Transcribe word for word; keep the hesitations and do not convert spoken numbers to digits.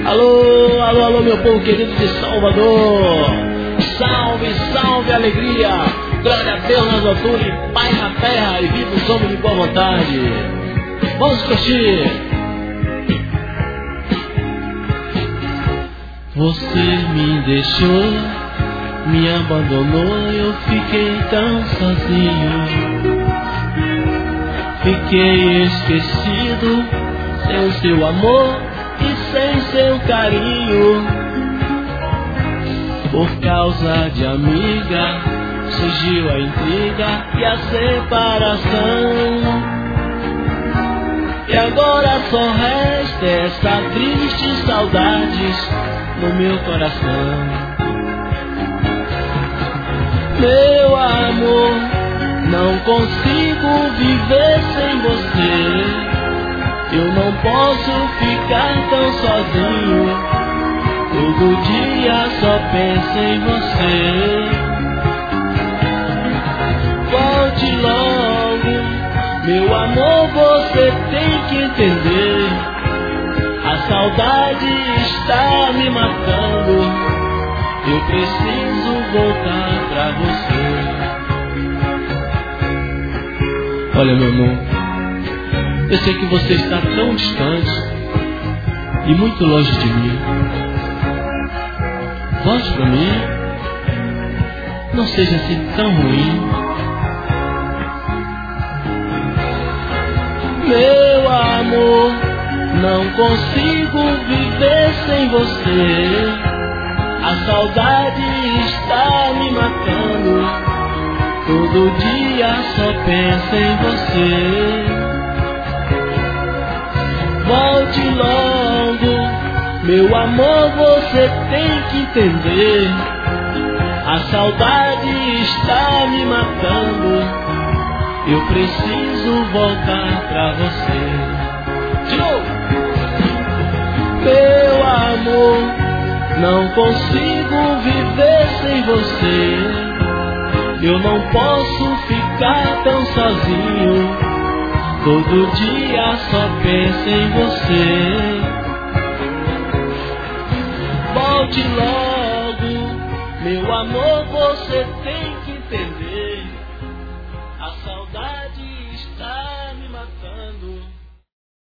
Alô, alô, alô, meu povo querido de Salvador. Salve, salve, alegria. Glória a Deus nas alturas e paz na terra. E viva os homens de boa vontade. Vamos curtir. Você me deixou, me abandonou, eu fiquei tão sozinho. Fiquei esquecido, sem o seu amor e sem seu carinho. Por causa de amiga, surgiu a intriga e a separação. E agora só resta essa triste saudades no meu coração. Meu amor, não consigo viver sem você. Eu não posso ficar tão sozinho. Todo dia só penso em você. Volte logo, meu amor, você tem que entender. A saudade está me matando. Eu preciso voltar pra você. Olha, meu amor, eu sei que você está tão distante e muito longe de mim. Volte pra mim, não seja assim tão ruim. Meu amor, não consigo viver sem você. A saudade está me matando. Todo dia só penso em você. Volte logo, meu amor, você tem que entender. A saudade está me matando. Eu preciso voltar pra você. De novo. Meu amor, não consigo viver sem você. Eu não posso ficar tão sozinho. Todo dia só penso em você. Volte logo, meu amor, você tem que entender. A saudade